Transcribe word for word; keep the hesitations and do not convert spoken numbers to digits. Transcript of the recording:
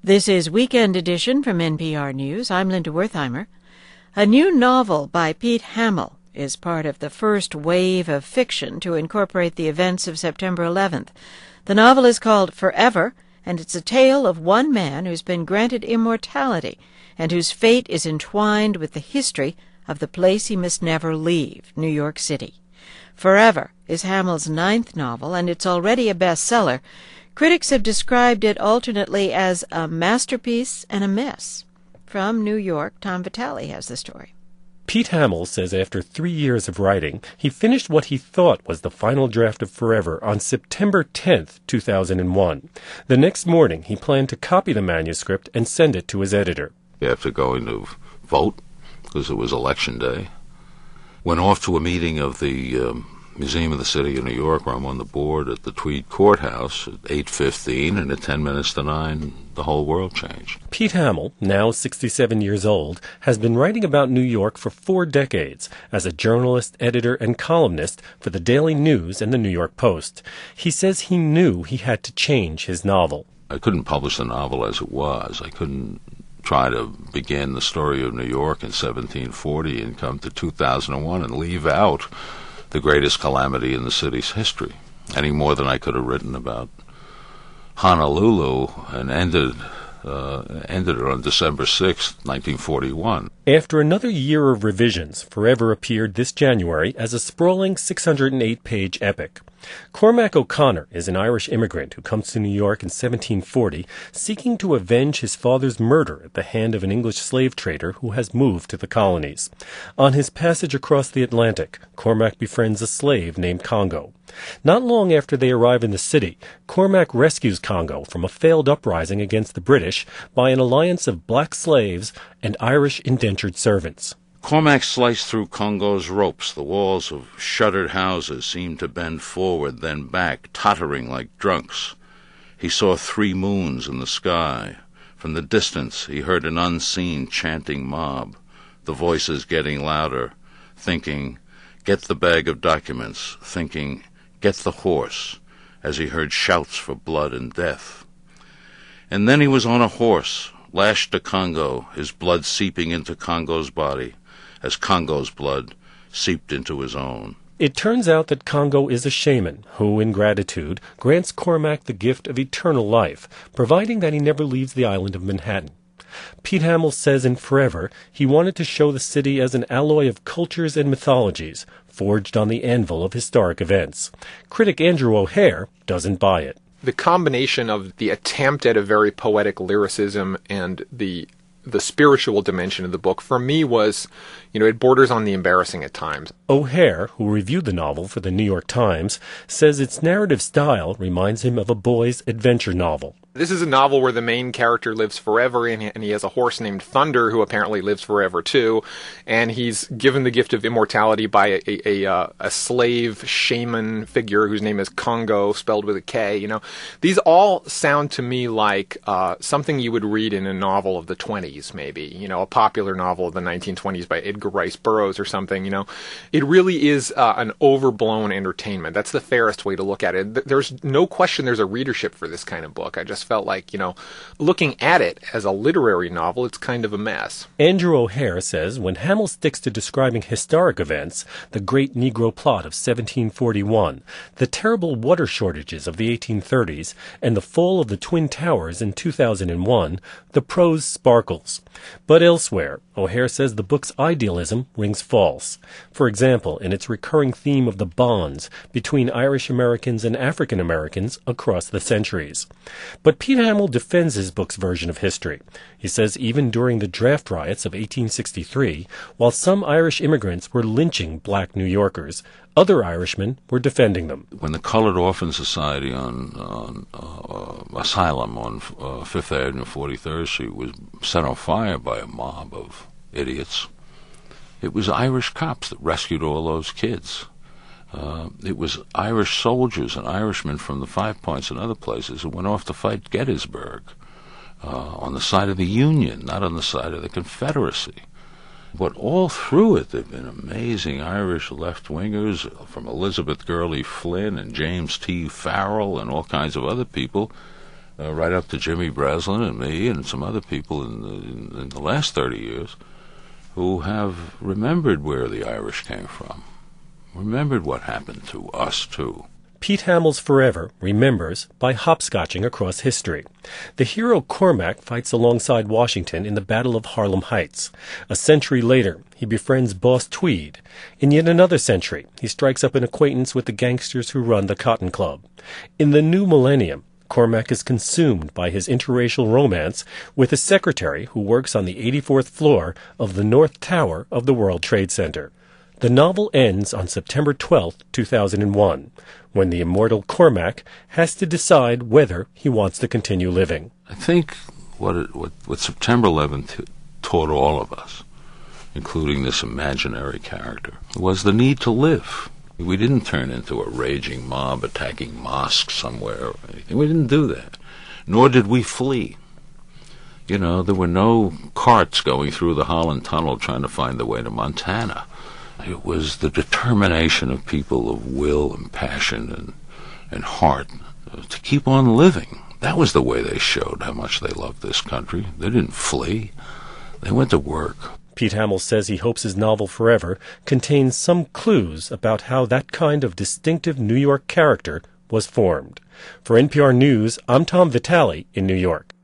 This is Weekend Edition from N P R News. I'm Linda Wertheimer. A new novel by Pete Hamill is part of the first wave of fiction to incorporate the events of September eleventh. The novel is called Forever, and it's a tale of one man who's been granted immortality and whose fate is entwined with the history of the place he must never leave, New York City. Forever is Hamill's ninth novel, and it's already a bestseller. Critics have described it alternately as a masterpiece and a mess. From New York, Tom Vitale has the story. Pete Hamill says after three years of writing, he finished what he thought was the final draft of Forever on September tenth, two thousand one. The next morning, he planned to copy the manuscript and send it to his editor. After going to vote, because it was election day, went off to a meeting of the um, Museum of the City of New York, where I'm on the board at the Tweed Courthouse at eight fifteen, and at ten minutes to nine, the whole world changed. Pete Hamill, now sixty-seven years old, has been writing about New York for four decades as a journalist, editor, and columnist for the Daily News and the New York Post. He says he knew he had to change his novel. I couldn't publish the novel as it was. I couldn't try to begin the story of New York in seventeen forty and come to two thousand one and leave out the greatest calamity in the city's history, any more than I could have written about Honolulu and ended uh, ended it on December sixth, nineteen forty-one. After another year of revisions, Forever appeared this January as a sprawling six hundred eight page epic. Cormac O'Connor is an Irish immigrant who comes to New York in seventeen forty, seeking to avenge his father's murder at the hand of an English slave trader who has moved to the colonies. On his passage across the Atlantic, Cormac befriends a slave named Congo. Not long after they arrive in the city, Cormac rescues Congo from a failed uprising against the British by an alliance of black slaves and Irish indentured servants. Cormac sliced through Congo's ropes. The walls of shuttered houses seemed to bend forward, then back, tottering like drunks. He saw three moons in the sky. From the distance, he heard an unseen chanting mob, the voices getting louder, thinking, "Get the bag of documents," thinking, "Get the horse," as he heard shouts for blood and death. And then he was on a horse, lashed to Congo, his blood seeping into Congo's body, as Congo's blood seeped into his own. It turns out that Congo is a shaman who, in gratitude, grants Cormac the gift of eternal life, providing that he never leaves the island of Manhattan. Pete Hamill says in Forever he wanted to show the city as an alloy of cultures and mythologies, forged on the anvil of historic events. Critic Andrew O'Hare doesn't buy it. The combination of the attempt at a very poetic lyricism and the the spiritual dimension of the book, for me, was, you know, it borders on the embarrassing at times. O'Hare, who reviewed the novel for the New York Times, says its narrative style reminds him of a boy's adventure novel. This is a novel where the main character lives forever, and he, and he has a horse named Thunder who apparently lives forever too, and he's given the gift of immortality by a, a, a, a slave shaman figure whose name is Congo, spelled with a K. You know, these all sound to me like uh, something you would read in a novel of the twenties, maybe. You know, a popular novel of the nineteen twenties by Edgar Rice Burroughs or something. You know, it really is uh, an overblown entertainment. That's the fairest way to look at it. There's no question there's a readership for this kind of book. I just felt like, you know, looking at it as a literary novel, it's kind of a mess. Andrew O'Hare says when Hamill sticks to describing historic events, the great Negro plot of seventeen forty-one, the terrible water shortages of the eighteen thirties, and the fall of the Twin Towers in two thousand one, the prose sparkles. But elsewhere, O'Hare says the book's idealism rings false. For example, in its recurring theme of the bonds between Irish Americans and African Americans across the centuries. But Pete Hamill defends his book's version of history. He says even during the draft riots of eighteen sixty-three, while some Irish immigrants were lynching black New Yorkers, other Irishmen were defending them. When the Colored Orphan Society on, on uh, Asylum on uh, Fifth Avenue and forty-third Street was set on fire by a mob of idiots, it was Irish cops that rescued all those kids. Uh, it was Irish soldiers and Irishmen from the Five Points and other places who went off to fight Gettysburg uh, on the side of the Union, not on the side of the Confederacy. But all through it, there have been amazing Irish left-wingers, from Elizabeth Gurley Flynn and James T. Farrell and all kinds of other people uh, right up to Jimmy Breslin and me and some other people in the, in, in the last thirty years who have remembered where the Irish came from, remembered what happened to us, too. Pete Hamill's Forever remembers by hopscotching across history. The hero Cormac fights alongside Washington in the Battle of Harlem Heights. A century later, he befriends Boss Tweed. In yet another century, he strikes up an acquaintance with the gangsters who run the Cotton Club. In the new millennium, Cormac is consumed by his interracial romance with a secretary who works on the eighty-fourth floor of the North Tower of the World Trade Center. The novel ends on September twelfth, two thousand one, when the immortal Cormac has to decide whether he wants to continue living. I think what it, what, what September eleventh t- taught all of us, including this imaginary character, was the need to live. We didn't turn into a raging mob attacking mosques somewhere or anything. We didn't do that. Nor did we flee. You know, there were no carts going through the Holland Tunnel trying to find their way to Montana. It was the determination of people of will and passion and, and heart to keep on living. That was the way they showed how much they loved this country. They didn't flee. They went to work. Pete Hamill says he hopes his novel Forever contains some clues about how that kind of distinctive New York character was formed. For N P R News, I'm Tom Vitale in New York.